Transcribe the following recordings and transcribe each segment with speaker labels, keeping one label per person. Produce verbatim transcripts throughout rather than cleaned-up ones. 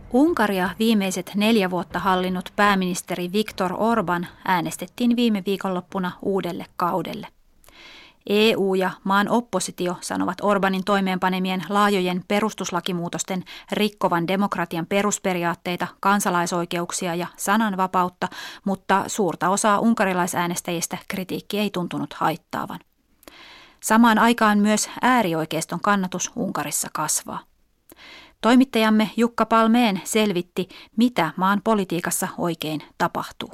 Speaker 1: Unkaria viimeiset neljä vuotta hallinnut pääministeri Viktor Orbán äänestettiin viime viikonloppuna uudelle kaudelle. E U ja maan oppositio sanovat Orbánin toimeenpanemien laajojen perustuslakimuutosten rikkovan demokratian perusperiaatteita, kansalaisoikeuksia ja sananvapautta, mutta suurta osaa unkarilaisäänestäjistä kritiikki ei tuntunut haittaavan. Samaan aikaan myös äärioikeiston kannatus Unkarissa kasvaa. Toimittajamme Jukka Palmeen selvitti, mitä maan politiikassa oikein tapahtuu.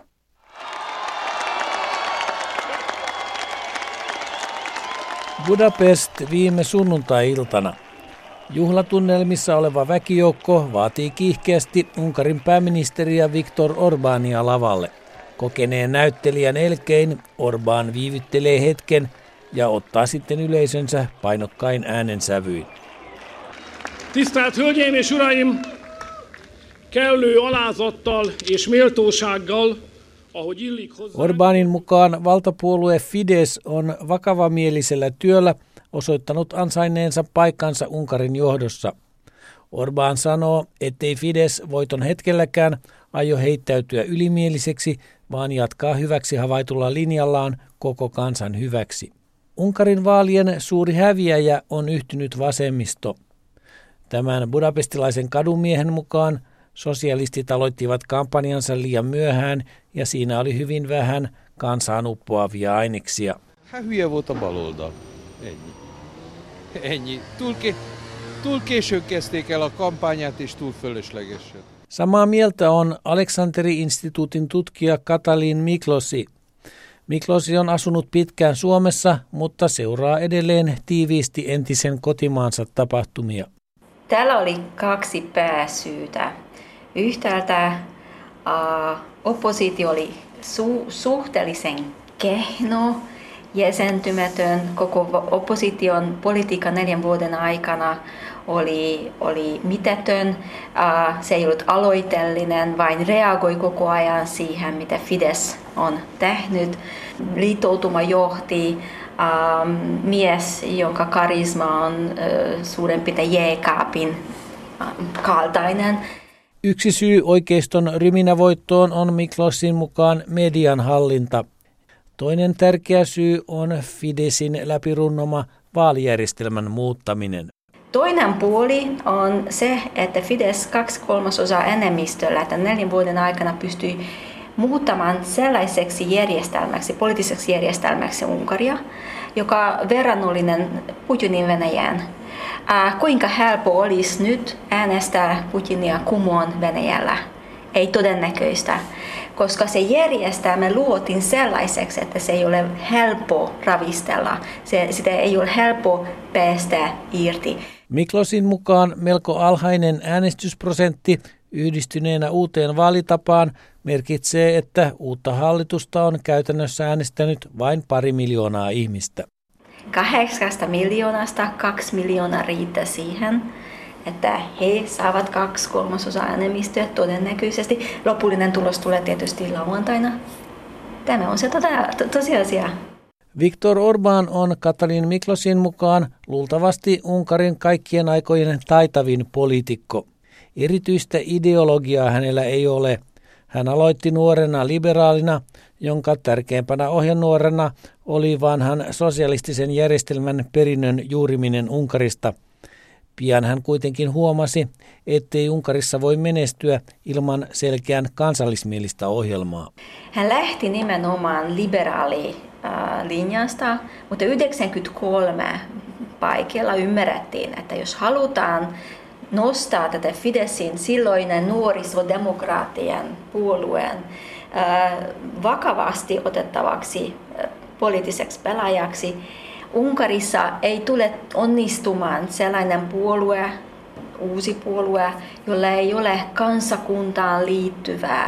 Speaker 2: Budapest viime sunnuntai-iltana. Juhlatunnelmissa oleva väkijoukko vaatii kiihkeästi Unkarin pääministeriä Viktor Orbánia lavalle. Kokeneen näyttelijän elkein Orbán viivyttelee hetken ja ottaa sitten yleisönsä painokkain äänensävyin.
Speaker 3: Tisztelt Hölgyeim és Uraim! Kellő alázattal és méltósággal, ahogy illik hozzá...
Speaker 2: Orbánin mukaan valtapuolue Fidesz on vakavamielisellä työllä osoittanut ansainneensa paikkansa Unkarin johdossa. Orbán sanoo, ettei Fidesz voiton hetkelläkään aio heittäytyä ylimieliseksi, vaan jatkaa hyväksi havaitulla linjallaan koko kansan hyväksi. Unkarin vaalien suuri häviäjä on yhtynyt vasemmisto. Tämän budapestilaisen kadunmiehen mukaan sosialistit aloittivat kampanjansa liian myöhään ja siinä oli hyvin vähän kansaan uppoavia aineksia.
Speaker 4: Hülye volt a baloldal. Ennyi. Ennyi. Túl, ké, túl későn kezdték el a kampányát és túl fölöslegesen.
Speaker 2: Samaa mieltä on Aleksanteri-instituutin tutkija Katalin Miklosi. Miklosi on asunut pitkään Suomessa, mutta seuraa edelleen tiiviisti entisen kotimaansa tapahtumia.
Speaker 5: Täällä oli kaksi pääsyytä. Yhtäältä uh, oppositio oli su- suhteellisen kehno, jäsentymätön. Koko opposition politiikka neljän vuoden aikana oli, oli mitätön. Uh, se ei ollut aloitellinen, vain reagoi koko ajan siihen, mitä Fidesz on tehnyt. Liittoutuma johti uh, mies, jonka karisma on uh, suurin piirtein jääkaapin uh, kaltainen.
Speaker 2: Yksi syy oikeiston ryminävoittoon on Miklosin mukaan median hallinta. Toinen tärkeä syy on Fideszin läpirunnoma vaalijärjestelmän muuttaminen.
Speaker 5: Toinen puoli on se, että Fidesz kaksi kolmasosaa enemmistöllä että neljän vuoden aikana pystyi muuttamaan sellaiseksi järjestelmäksi, poliittiseksi järjestelmäksi Unkaria, joka on verrannollinen Putinin Venäjään. Äh, kuinka helppo olisi nyt äänestää Putinia kumoon Venäjällä? Ei todennäköistä, koska se järjestelmä luotiin sellaiseksi, että se ei ole helppo ravistella, se, sitä ei ole helppo päästä irti.
Speaker 2: Miklosin mukaan melko alhainen äänestysprosentti yhdistyneenä uuteen vaalitapaan merkitsee, että uutta hallitusta on käytännössä äänestänyt vain pari miljoonaa ihmistä.
Speaker 5: Kahdeksasta miljoonasta kaksi miljoonaa riittää siihen, että he saavat kaksi kolmasosaa enemmistöä todennäköisesti. Lopullinen tulos tulee tietysti lauantaina. Tämä on se to- to- tosiasia.
Speaker 2: Viktor Orbán on Katalin Miklosin mukaan luultavasti Unkarin kaikkien aikojen taitavin poliitikko. Erityistä ideologiaa hänellä ei ole. Hän aloitti nuorena liberaalina, jonka tärkeimpänä ohjenuorena oli vanhan sosialistisen järjestelmän perinnön juuriminen Unkarista. Pian hän kuitenkin huomasi, ettei Unkarissa voi menestyä ilman selkeän kansallismielistä ohjelmaa.
Speaker 5: Hän lähti nimenomaan liberaali äh, linjasta, mutta yhdeksänkymmentäkolme paikalla ymmärrettiin, että jos halutaan nostaa tätä Fideszin silloinen nuorisodemokraattien puolueen äh, vakavasti otettavaksi äh, poliittiseksi pelaajaksi, Unkarissa ei tule onnistumaan sellainen puolue, uusi puolue, jolla ei ole kansakuntaan liittyvää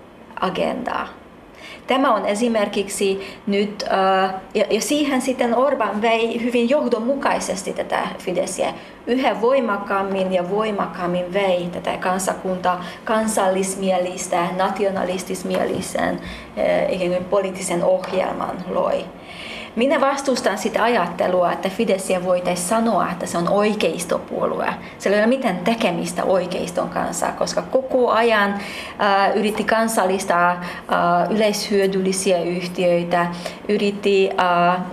Speaker 5: agendaa. Tämä on esimerkiksi nyt, äh, ja, ja siihen sitten Orbán vei hyvin johdonmukaisesti tätä Fideszia. Yhä voimakkaammin ja voimakkaammin vei tätä kansakuntaa kansallismielistä, nationalistismielisen äh, ikään kuin poliittisen ohjelman loi. Minä vastustan sitä ajattelua, että Fideszia voitaisiin sanoa, että se on oikeistopuolue. Se ei ole mitään tekemistä oikeiston kanssa, koska koko ajan äh, yritti kansallistaa äh, yleishyödyllisiä yhtiöitä, yritti äh,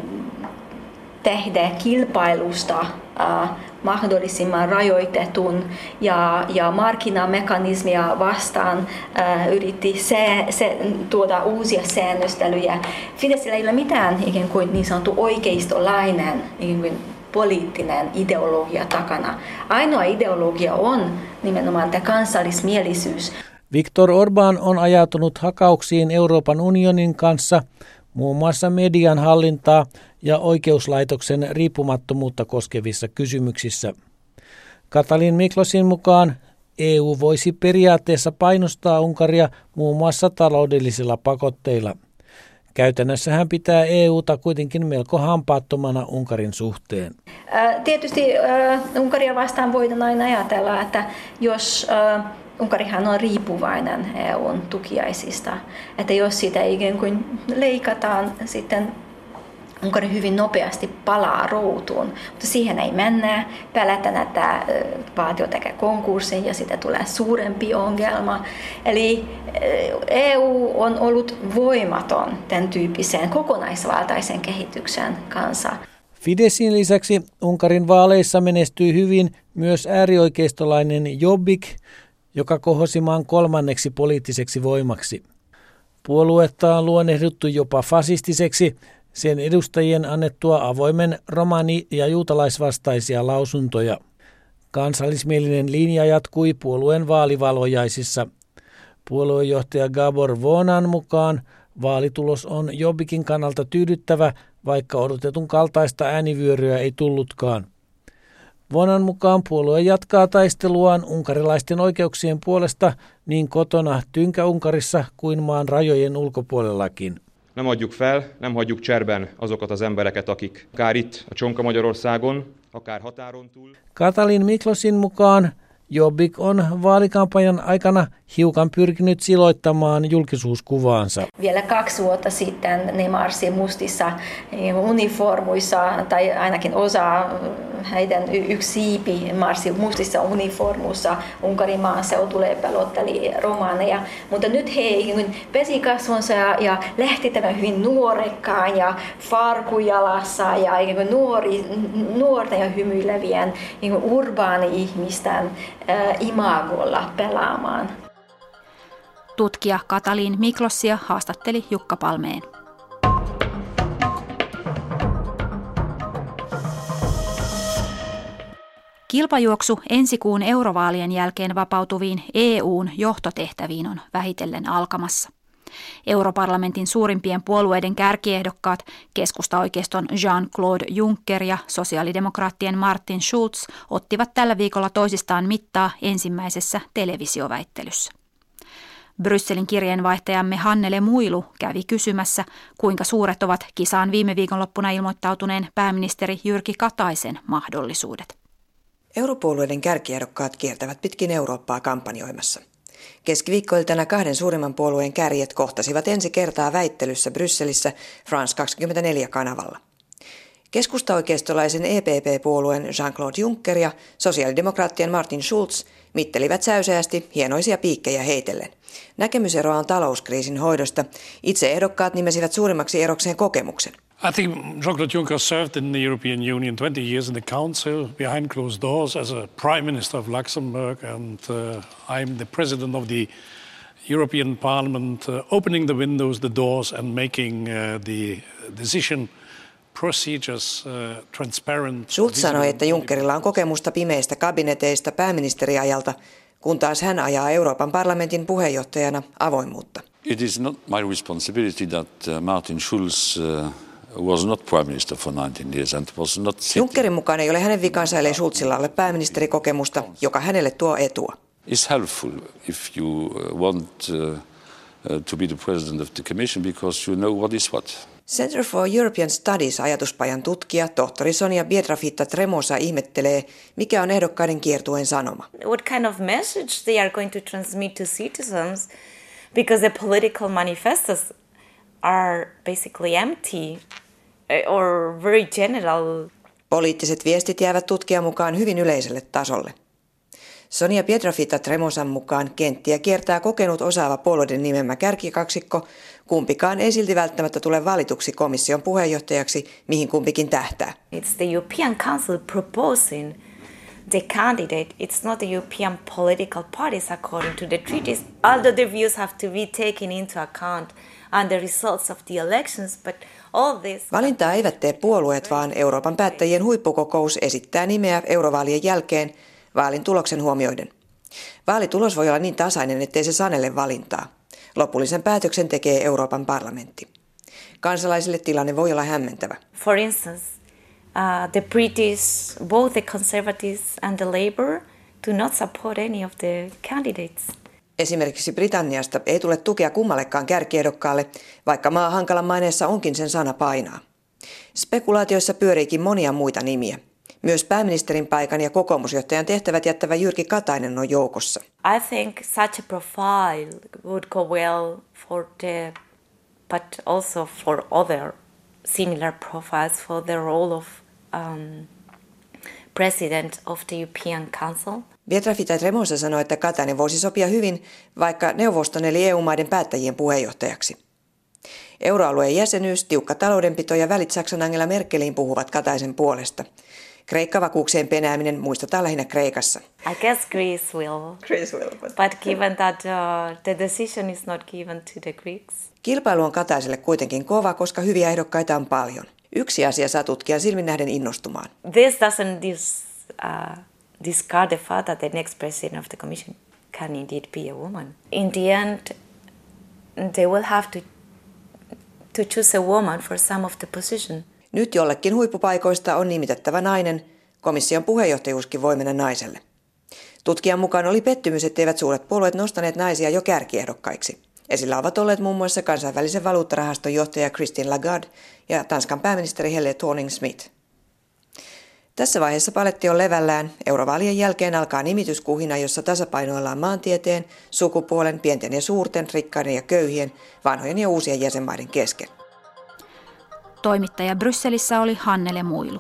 Speaker 5: tehdä kilpailusta äh, mahdollisimman rajoitetun ja, ja markkinamekanismia vastaan äh, yritti se, se, tuoda uusia säännöstelyjä. Fideszillä ei ole mitään ikään kuin niin sanottu oikeistolainen ikään kuin poliittinen ideologia takana. Ainoa ideologia on nimenomaan tämä kansallismielisyys.
Speaker 2: Viktor Orbán on ajautunut hakauksiin Euroopan unionin kanssa muun muassa median hallintaa ja oikeuslaitoksen riippumattomuutta koskevissa kysymyksissä. Katalin Miklosin mukaan E U voisi periaatteessa painostaa Unkaria muun muassa taloudellisilla pakotteilla. Käytännössä hän pitää E U:ta kuitenkin melko hampaattomana Unkarin suhteen.
Speaker 5: Tietysti Unkaria vastaan voidaan aina ajatella, että jos Unkarihan on riippuvainen E U:n tukiaisista, että jos sitä ikään kuin leikataan, sitten Unkari hyvin nopeasti palaa ruutuun, mutta siihen ei mennä. Pelätään, että valtio tekee konkurssin ja siitä tulee suurempi ongelma. Eli E U on ollut voimaton tämän tyyppiseen kokonaisvaltaisen kehityksen kanssa.
Speaker 2: Fideszin lisäksi Unkarin vaaleissa menestyi hyvin myös äärioikeistolainen Jobbik, joka kohosi maan kolmanneksi poliittiseksi voimaksi. Puoluetta on luonnehdittu jopa fasistiseksi, sen edustajien annettua avoimen romani- ja juutalaisvastaisia lausuntoja. Kansallismielinen linja jatkui puolueen vaalivalvojaisissa. Puoluejohtaja Gabor Vonan mukaan vaalitulos on Jobbikin kannalta tyydyttävä, vaikka odotetun kaltaista äänivyöryä ei tullutkaan. Vonan mukaan puolue jatkaa taisteluaan unkarilaisten oikeuksien puolesta niin kotona Tynkä-Unkarissa kuin maan rajojen ulkopuolellakin.
Speaker 6: Nem adjuk fel, nem hagyjuk cserben azokat az embereket, akik akár itt a Csonka Magyarországon, akár határon túl.
Speaker 2: Katalin Miklosin mukaan Jobbik on vaalikampanjan aikana hiukan pyrkinyt siloittamaan julkisuuskuvaansa.
Speaker 5: Vielä kaksi vuotta sitten ne marssi mustissa uniformuissa, tai ainakin osa heidän yksi siipi marssi mustissa uniformuissa Unkarin maaseudulla ja pelotteli romaaneja. Mutta nyt he pesi kasvonsa ja, ja lähti tämän hyvin nuorekkaan ja farkujalassa ja nuori, nuorten ja hymyilevien urbaani-ihmisten imagolla pelaamaan.
Speaker 1: Tutkija Katalin Miklossia haastatteli Jukka Palmeen. Kilpajuoksu ensi kuun eurovaalien jälkeen vapautuviin E U:n johtotehtäviin on vähitellen alkamassa. Europarlamentin suurimpien puolueiden kärkiehdokkaat, keskustaoikeiston Jean-Claude Juncker ja sosiaalidemokraattien Martin Schulz, ottivat tällä viikolla toisistaan mittaa ensimmäisessä televisioväittelyssä. Brysselin kirjeenvaihtajamme Hannele Muilu kävi kysymässä, kuinka suuret ovat kisaan viime viikonloppuna ilmoittautuneen pääministeri Jyrki Kataisen mahdollisuudet.
Speaker 7: Europuolueiden kärkiehdokkaat kiertävät pitkin Eurooppaa kampanjoimassa. Keskiviikkoiltana kahden suurimman puolueen kärjet kohtasivat ensi kertaa väittelyssä Brysselissä France kaksikymmentäneljä-kanavalla. Keskustaoikeistolaisen E P P-puolueen Jean-Claude Juncker ja sosiaalidemokraattien Martin Schulz mittelivät säyseästi hienoisia piikkejä heitellen. Näkemyseroa on talouskriisin hoidosta. Itse ehdokkaat nimesivät suurimmaksi erokseen kokemuksen.
Speaker 8: I think Jean-Claude Juncker served in the European Union twenty years in the Council behind closed doors as a Prime Minister of Luxembourg, and uh, I'm the President of the European Parliament, uh, opening the windows, the doors and making uh, the decision procedures uh, transparent.
Speaker 7: Schulz sanoi, että Junckerilla on kokemusta pimeistä kabineteista pääministeriajalta, kun taas hän ajaa Euroopan parlamentin puheenjohtajana avoimuutta.
Speaker 9: It is not my responsibility that uh, Martin Schulz uh, was not prime minister for nineteen years and was not sitting.
Speaker 7: Junckerin mukaan ei ole hänen vikansa, ellei Schulzilla ole pääministerikokemusta, joka hänelle tuo etua.
Speaker 9: It's helpful if you want uh, uh, to be the president of the commission because you know what is what.
Speaker 7: Center for European Studies -ajatuspajan tutkija tohtori Sonia Pietrafitta Tremosa ihmettelee, mikä on ehdokkaiden kiertueen sanoma.
Speaker 10: What kind of message they are going to transmit to citizens, because the political manifestos are basically empty. or very general.
Speaker 7: Poliittiset viestit jäävät tutkijan mukaan hyvin yleiselle tasolle. Sonia Pietrafita-Tremosan mukaan kenttiä kiertää kokenut osaava puolueiden nimemmä kärkikaksikko. Kumpikaan ei silti välttämättä tule valituksi komission puheenjohtajaksi, mihin kumpikin tähtää.
Speaker 10: It's the European Council proposing the candidate. It's not the European political parties according to the treaties. Although the views have to be taken into account and the results of the elections, but all this...
Speaker 7: Valintaa eivät tee puolueet, vaan Euroopan päättäjien huippukokous esittää nimeä eurovaalien jälkeen vaalin tuloksen huomioiden. Vaalitulos voi olla niin tasainen, ettei se sanele valintaa. Lopullisen päätöksen tekee Euroopan parlamentti. Kansalaisille tilanne voi olla hämmentävä.
Speaker 10: For instance, uh, the British, both the Conservatives and the Labour, do not support any of the candidates.
Speaker 7: Esimerkiksi Britanniasta ei tule tukea kummallekaan kärkiehdokkaalle, vaikka maa hankalan maineessa onkin sen sana painaa. Spekulaatioissa pyöriikin monia muita nimiä. Myös pääministerin paikan ja kokoomusjohtajan tehtävät jättävä Jyrki Katainen on joukossa.
Speaker 10: I think such a profile would go well for the, but also for other similar profiles for the role of um, president of the European Council.
Speaker 7: Pietrafita-Tremosa sanoi, että Katainen voisi sopia hyvin vaikka neuvoston eli E U-maiden päättäjien puheenjohtajaksi. Euroalueen jäsenyys, tiukka taloudenpito ja välit Saksan Angela Merkeliin puhuvat Kataisen puolesta. Kreikka-vakuuksien penääminen muistetaan lähinnä Kreikassa.
Speaker 10: I guess Greece will.
Speaker 7: Greece will. But,
Speaker 10: but given that uh, the decision is not given to the Greeks.
Speaker 7: Kilpailu on Kataiselle kuitenkin kova, koska hyviä ehdokkaita on paljon. Yksi asia saa tutkijan silmin nähden innostumaan.
Speaker 10: This doesn't dis, uh, discard the fact that the next president of the commission can indeed be a woman. In the end, they will have to, to choose a woman for some of the position.
Speaker 7: Nyt jollekin huippupaikoista on nimitettävä nainen, komission puheenjohtajuuskin voi mennä naiselle. Tutkijan mukaan oli pettymys, etteivät suuret puolueet nostaneet naisia jo kärkiehdokkaiksi. Esillä ovat olleet muun muassa kansainvälisen valuuttarahaston johtaja Christine Lagarde ja Tanskan pääministeri Helle Thorning-Schmidt. Tässä vaiheessa paletti on levällään. Eurovaalien jälkeen alkaa nimityskuhina, jossa tasapainoillaan maantieteen, sukupuolen, pienten ja suurten, rikkaiden ja köyhien, vanhojen ja uusien jäsenmaiden kesken.
Speaker 1: Toimittaja Brysselissä oli Hannele Muilu.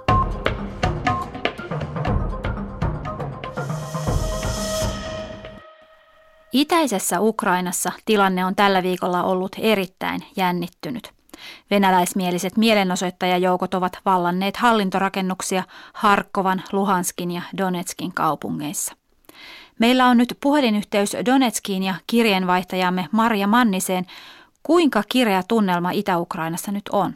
Speaker 1: Itäisessä Ukrainassa tilanne on tällä viikolla ollut erittäin jännittynyt. Venäläismieliset mielenosoittajajoukot ovat vallanneet hallintorakennuksia Harkovan, Luhanskin ja Donetskin kaupungeissa. Meillä on nyt puhelinyhteys Donetskiin ja kirjeenvaihtajamme Marja Manniseen. Kuinka kireä tunnelma Itä-Ukrainassa nyt on?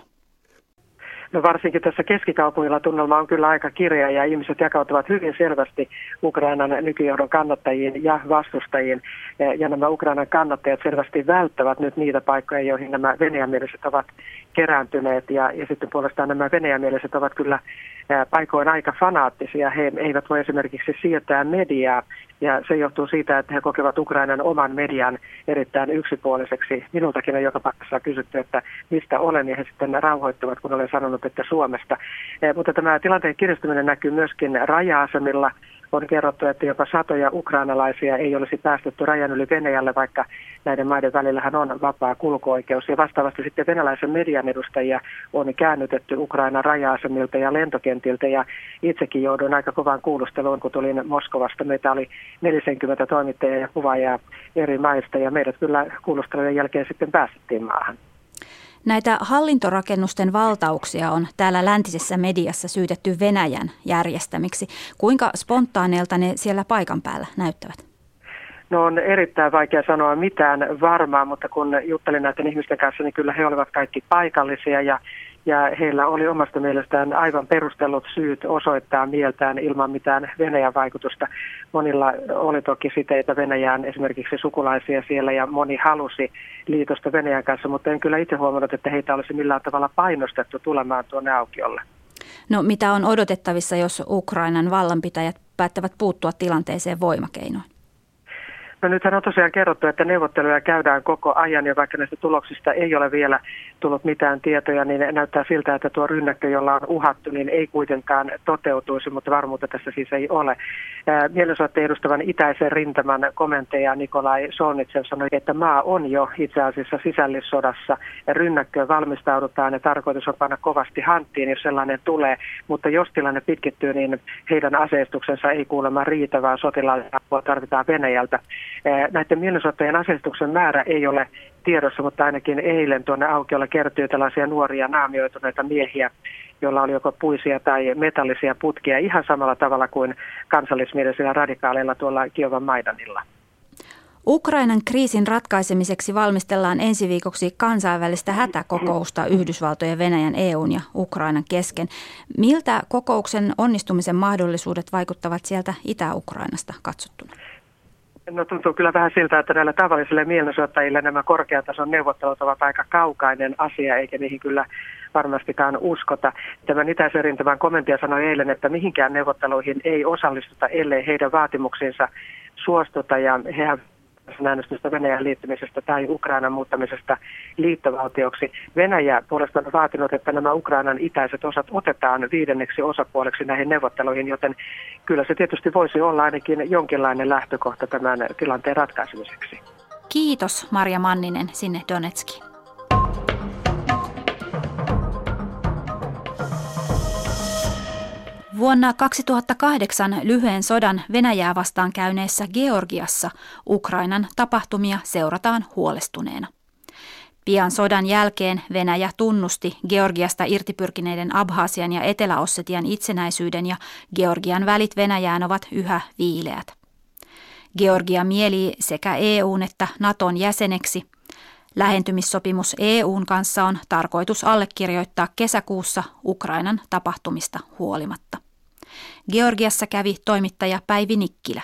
Speaker 11: No varsinkin tässä keskikaupungilla tunnelma on kyllä aika kireä ja ihmiset jakautuvat hyvin selvästi Ukrainan nykyjohdon kannattajiin ja vastustajiin. Ja nämä Ukrainan kannattajat selvästi välttävät nyt niitä paikkoja, joihin nämä venäjämieliset ovat kerääntyneet. Ja, ja sitten puolestaan nämä venäjämieliset ovat kyllä paikoin aika fanaattisia. He eivät voi esimerkiksi siirtää mediaa. Ja se johtuu siitä, että he kokevat Ukrainan oman median erittäin yksipuoliseksi. Minultakin on joka paikassa kysytty, että mistä olen, ja he sitten rauhoittuvat, kun olen sanonut, että Suomesta. Eh, mutta tämä tilanteen kiristyminen näkyy myöskin raja-asemilla. On kerrottu, että jopa satoja ukrainalaisia ei olisi päästetty rajan yli Venäjälle, vaikka näiden maiden välillähän on vapaa kulkuoikeus. Ja vastaavasti sitten venäläisen median edustajia on käännytetty Ukrainan raja-asemilta ja lentokentiltä. Ja itsekin jouduin aika kovaan kuulusteluun, kun tulin Moskovasta. Meitä oli neljäkymmentä toimittajaa ja kuvaajaa eri maista, ja meidät kyllä kuulustelujen jälkeen sitten päästettiin maahan.
Speaker 1: Näitä hallintorakennusten valtauksia on täällä läntisessä mediassa syytetty Venäjän järjestämiksi. Kuinka spontaaneilta ne siellä paikan päällä näyttävät?
Speaker 11: No on erittäin vaikea sanoa mitään varmaa, mutta kun juttelin näiden ihmisten kanssa, niin kyllä he olivat kaikki paikallisia ja Ja heillä oli omasta mielestään aivan perustellut syyt osoittaa mieltään ilman mitään Venäjän vaikutusta. Monilla oli toki siteitä Venäjään, esimerkiksi sukulaisia siellä, ja moni halusi liitosta Venäjän kanssa, mutta en kyllä itse huomannut, että heitä olisi millään tavalla painostettu tulemaan tuonne aukiolle.
Speaker 1: No mitä on odotettavissa, jos Ukrainan vallanpitäjät päättävät puuttua tilanteeseen voimakeinoin?
Speaker 11: No nythän on tosiaan kerrottu, että neuvotteluja käydään koko ajan ja vaikka näistä tuloksista ei ole vielä tullut mitään tietoja, niin näyttää siltä, että tuo rynnäkkö, jolla on uhattu, niin ei kuitenkaan toteutuisi, mutta varmuutta tässä siis ei ole. Mielenosoitteen edustavan itäisen rintaman komentaja Nikolai Solnitsev sanoi, että maa on jo itse asiassa sisällissodassa ja rynnäkköön valmistaudutaan ja tarkoitus on panna kovasti hanttiin, jos sellainen tulee, mutta jos tilanne pitkittyy, niin heidän aseistuksensa ei kuulemma riitä, vaan sotilaallista apua tarvitaan Venäjältä. Näiden mielenosoittajien aseistuksen määrä ei ole tiedossa, mutta ainakin eilen tuonne aukiolla kertyi tällaisia nuoria naamioituneita miehiä, joilla oli joko puisia tai metallisia putkia ihan samalla tavalla kuin kansallismielisillä radikaaleilla tuolla Kiovan Maidanilla.
Speaker 1: Ukrainan kriisin ratkaisemiseksi valmistellaan ensi viikoksi kansainvälistä hätäkokousta Yhdysvaltojen, Venäjän, E U:n ja Ukrainan kesken. Miltä kokouksen onnistumisen mahdollisuudet vaikuttavat sieltä Itä-Ukrainasta katsottuna?
Speaker 11: No tuntuu kyllä vähän siltä, että näillä tavallisille mielenosoittajille nämä korkeatason neuvottelut ovat aika kaukainen asia, eikä niihin kyllä varmastikaan uskota. Tämän itäisen rintaman komentaja sanoi eilen, että mihinkään neuvotteluihin ei osallistuta, ellei heidän vaatimuksiinsa suostuta, ja hehän äänestystä Venäjän liittymisestä tai Ukrainan muuttamisesta liittovaltioksi. Venäjä puolestaan on vaatinut, että nämä Ukrainan itäiset osat otetaan viidenneksi osapuoleksi näihin neuvotteluihin, joten kyllä se tietysti voisi olla ainakin jonkinlainen lähtökohta tämän tilanteen ratkaisemiseksi.
Speaker 1: Kiitos Marja Manninen sinne Donetskiin. Vuonna kaksituhattakahdeksan lyhyen sodan Venäjää vastaan käyneessä Georgiassa Ukrainan tapahtumia seurataan huolestuneena. Pian sodan jälkeen Venäjä tunnusti Georgiasta irtipyrkineiden Abhasian ja Etelä-Ossetian itsenäisyyden ja Georgian välit Venäjään ovat yhä viileät. Georgia mielii sekä E U:n että Naton jäseneksi. Lähentymissopimus E U:n kanssa on tarkoitus allekirjoittaa kesäkuussa Ukrainan tapahtumista huolimatta. Georgiassa kävi toimittaja Päivi Nikkilä.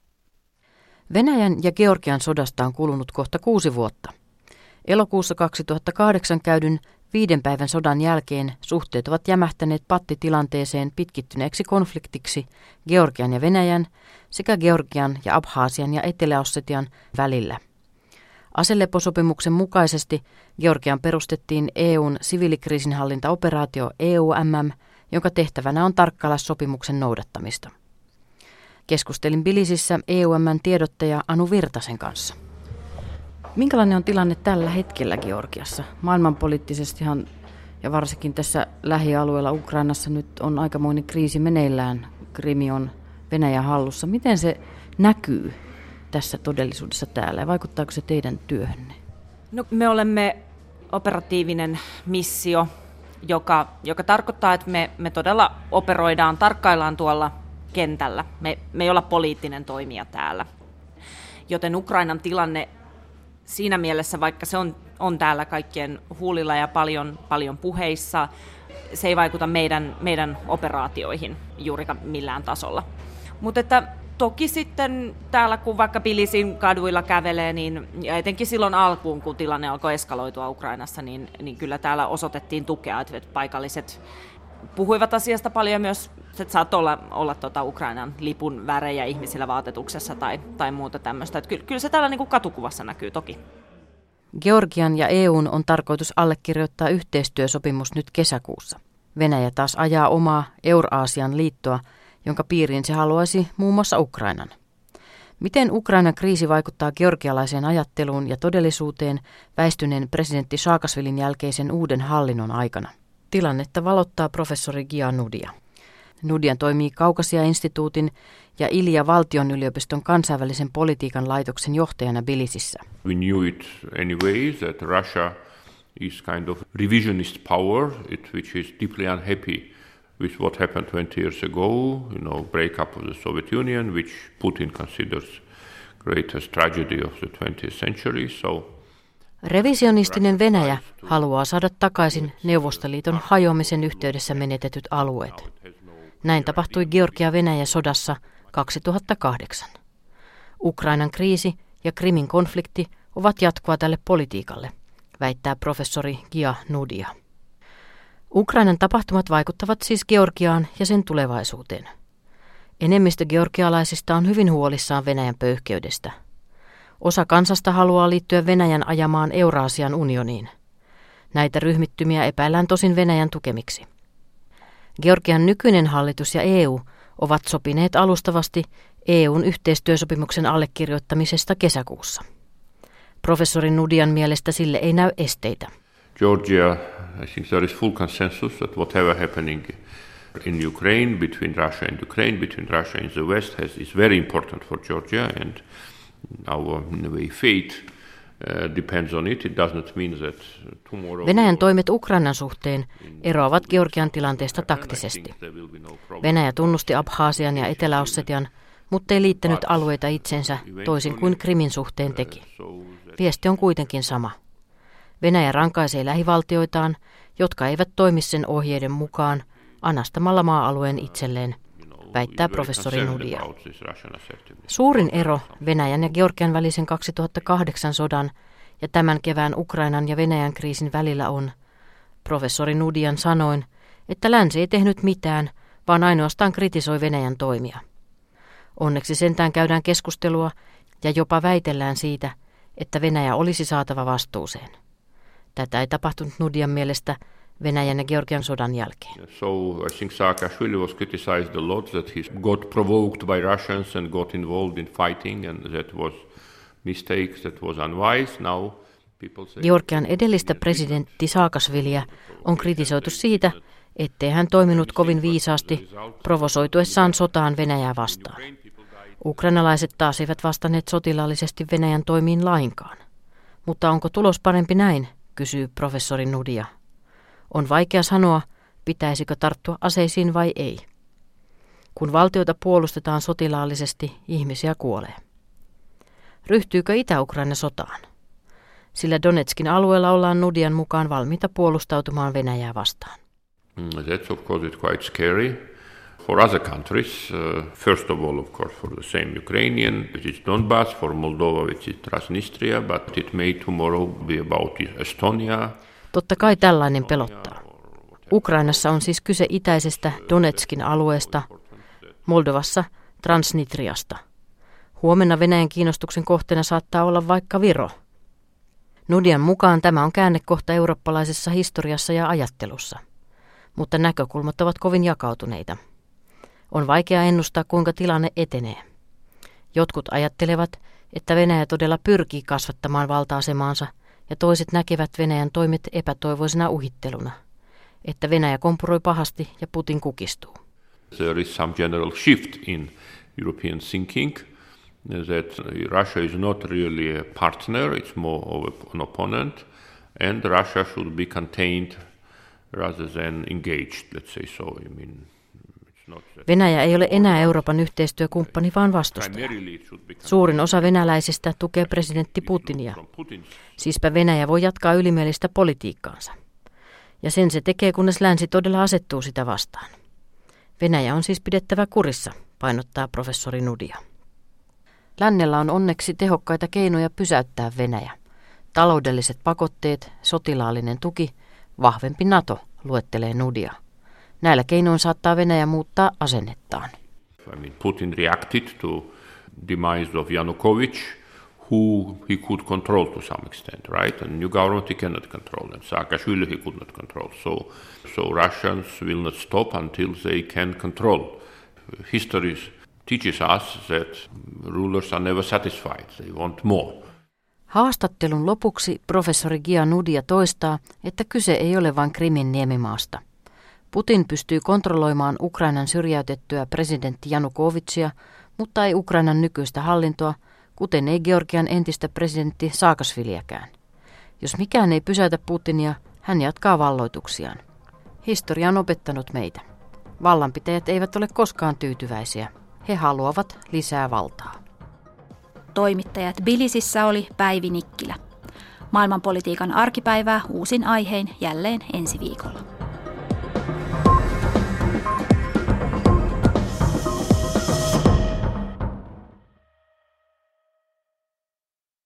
Speaker 12: Venäjän ja Georgian sodasta on kulunut kohta kuusi vuotta. Elokuussa kaksituhattakahdeksan käydyn viiden päivän sodan jälkeen suhteet ovat jämähtäneet pattitilanteeseen pitkittyneeksi konfliktiksi Georgian ja Venäjän sekä Georgian ja Abhasian ja Etelä-Ossetian välillä. Aseleposopimuksen mukaisesti Georgiaan perustettiin E U:n siviilikriisinhallintaoperaatio E U M M, jonka tehtävänä on tarkkailla sopimuksen noudattamista. Keskustelin Tbilisissä E U M:n tiedottaja Anu Virtasen kanssa. Minkälainen on tilanne tällä hetkellä Georgiassa? Maailmanpoliittisestihan ja varsinkin tässä lähialueella Ukrainassa nyt on aikamoinen kriisi meneillään. Krimi on Venäjän hallussa. Miten se näkyy tässä todellisuudessa täällä ja vaikuttaako se teidän työhönne?
Speaker 13: No, me olemme operatiivinen missio, joka, joka tarkoittaa, että me, me todella operoidaan, tarkkaillaan tuolla kentällä. Me, me ei olla poliittinen toimija täällä. Joten Ukrainan tilanne siinä mielessä, vaikka se on, on täällä kaikkien huulilla ja paljon, paljon puheissa, se ei vaikuta meidän, meidän operaatioihin juurikaan millään tasolla. Mutta että toki sitten täällä, kun vaikka Tbilisin kaduilla kävelee, niin, ja etenkin silloin alkuun, kun tilanne alkoi eskaloitua Ukrainassa, niin, niin kyllä täällä osoitettiin tukea, että paikalliset puhuivat asiasta paljon myös, että saattoi olla, olla tuota Ukrainan lipun värejä ihmisillä vaatetuksessa tai, tai muuta tämmöistä. Että kyllä, kyllä se täällä niin kuin katukuvassa näkyy toki.
Speaker 12: Georgian ja E U:n on tarkoitus allekirjoittaa yhteistyösopimus nyt kesäkuussa. Venäjä taas ajaa omaa Euraasian liittoa, jonka piiriin se haluaisi muun muassa Ukrainan. Miten Ukrainan kriisi vaikuttaa georgialaiseen ajatteluun ja todellisuuteen väistyneen presidentti Saakasvilin jälkeisen uuden hallinnon aikana? Tilannetta valottaa professori Gia Nudia. Nudia toimii Kaukasia-instituutin ja Ilja valtionyliopiston kansainvälisen politiikan laitoksen johtajana Tbilisissä.
Speaker 14: We knew it anyway that Russia is kind of revisionist power, it, which is deeply unhappy with what happened twenty years ago, you know, breakup of the Soviet Union, which Putin considers greatest tragedy of the twentieth century. So
Speaker 12: revisionistinen Venäjä haluaa saada takaisin Neuvostoliiton hajoamisen yhteydessä menetetyt alueet. Näin tapahtui Georgia-Venäjä-sodassa kaksituhattakahdeksan. Ukrainan kriisi ja Krimin konflikti ovat jatkoa tälle politiikalle, väittää professori Gia Nudia. Ukrainan tapahtumat vaikuttavat siis Georgiaan ja sen tulevaisuuteen. Enemmistö georgialaisista on hyvin huolissaan Venäjän pöyhkeydestä. Osa kansasta haluaa liittyä Venäjän ajamaan Euraasian unioniin. Näitä ryhmittymiä epäillään tosin Venäjän tukemiksi. Georgian nykyinen hallitus ja E U ovat sopineet alustavasti E U:n yhteistyösopimuksen allekirjoittamisesta kesäkuussa. Professori Nudian mielestä sille ei näy esteitä.
Speaker 14: Georgia, I think there is full consensus that whatever happening in Ukraine, between Russia and Ukraine, between Russia and the West, has, is very important for Georgia, and our in a way, fate uh, depends on it. It does not mean that tomorrow...
Speaker 12: Venäjän toimet Ukrainan suhteen eroavat Georgian tilanteesta taktisesti. Venäjä tunnusti Abhasian ja Etelä-Ossetian, mutta ei liittänyt alueita itsensä toisin kuin Krimin suhteen teki. Viesti on kuitenkin sama. Venäjä rankaisee lähivaltioitaan, jotka eivät toimi sen ohjeiden mukaan, anastamalla maa-alueen itselleen, väittää professori Nudia. Suurin ero Venäjän ja Georgian välisen kaksituhattakahdeksan sodan ja tämän kevään Ukrainan ja Venäjän kriisin välillä on, professori Nudian sanoin, että länsi ei tehnyt mitään, vaan ainoastaan kritisoi Venäjän toimia. Onneksi sentään käydään keskustelua ja jopa väitellään siitä, että Venäjä olisi saatava vastuuseen. Tätä ei tapahtunut Nudian mielestä Venäjän ja Georgian sodan jälkeen.
Speaker 14: So I think Saakashvili was criticized a lot that he got provoked by Russians and got involved in fighting, and that was mistake, that was unwise. Now people say...
Speaker 12: Georgian edellistä presidentti Saakashviliä on kritisoitu siitä, ettei hän toiminut kovin viisaasti provosoituessaan sotaan Venäjää vastaan. Ukrainalaiset taas eivät vastanneet sotilaallisesti Venäjän toimiin lainkaan. Mutta onko tulos parempi näin, kysyy professori Nudia. On vaikea sanoa, pitäisikö tarttua aseisiin vai ei. Kun valtiota puolustetaan sotilaallisesti, ihmisiä kuolee. Ryhtyykö Itä-Ukraina sotaan? Sillä Donetskin alueella ollaan Nudian mukaan valmiita puolustautumaan Venäjää vastaan.
Speaker 14: That's of course it's quite scary for other countries. Uh, first of all, of course, for the same Ukrainian, which is Donbass, for Moldova, which is Transnistria, but it may tomorrow be about Estonia.
Speaker 12: Totta kai tällainen pelottaa. Ukrainassa on siis kyse itäisestä Donetskin alueesta, Moldovassa Transnistriasta. Huomenna Venäjän kiinnostuksen kohteena saattaa olla vaikka Viro. Nudian mukaan tämä on käännekohta eurooppalaisessa historiassa ja ajattelussa. Mutta näkökulmat ovat kovin jakautuneita. On vaikea ennustaa, kuinka tilanne etenee. Jotkut ajattelevat, että Venäjä todella pyrkii kasvattamaan valta-asemaansa, ja toiset näkevät Venäjän toimet epätoivoisena uhitteluna, että Venäjä kompuroi pahasti ja Putin kukistuu.
Speaker 14: There is some general shift in European thinking that Russia is not really a partner, it's more of an opponent, and Russia should be contained rather than engaged, let's say so. I mean, it's not that...
Speaker 12: Venäjä ei ole enää Euroopan yhteistyökumppani, vaan vastustaja. Suurin osa venäläisistä tukee presidentti Putinia. Siispä Venäjä voi jatkaa ylimielistä politiikkaansa. Ja sen se tekee, kunnes länsi todella asettuu sitä vastaan. Venäjä on siis pidettävä kurissa, painottaa professori Nudia. Lännellä on onneksi tehokkaita keinoja pysäyttää Venäjä. Taloudelliset pakotteet, sotilaallinen tuki, vahvempi NATO, luettelee Nudia. Näillä keinoin saattaa Venäjä muuttaa asennettaan.
Speaker 14: I mean, Putin reacted to demise of Yanukovych, who he could control to some extent, right? And new government he cannot control, and Saakashvili he could not control. So, so Russians will not stop until they can control. History teaches us that rulers are never satisfied; they want more.
Speaker 12: Haastattelun lopuksi professori Gia Nudia toistaa, että kyse ei ole vain Krimin niemimaasta. Putin pystyy kontrolloimaan Ukrainan syrjäytettyä presidentti Janukovytsia, mutta ei Ukrainan nykyistä hallintoa, kuten ei Georgian entistä presidentti Saakashviliäkään. Jos mikään ei pysäytä Putinia, hän jatkaa valloituksiaan. Historia on opettanut meitä. Vallanpitäjät eivät ole koskaan tyytyväisiä. He haluavat lisää valtaa.
Speaker 1: Toimittaja Tbilisissä oli Päivi Nikkilä. Maailmanpolitiikan arkipäivää uusin aihein jälleen ensi viikolla.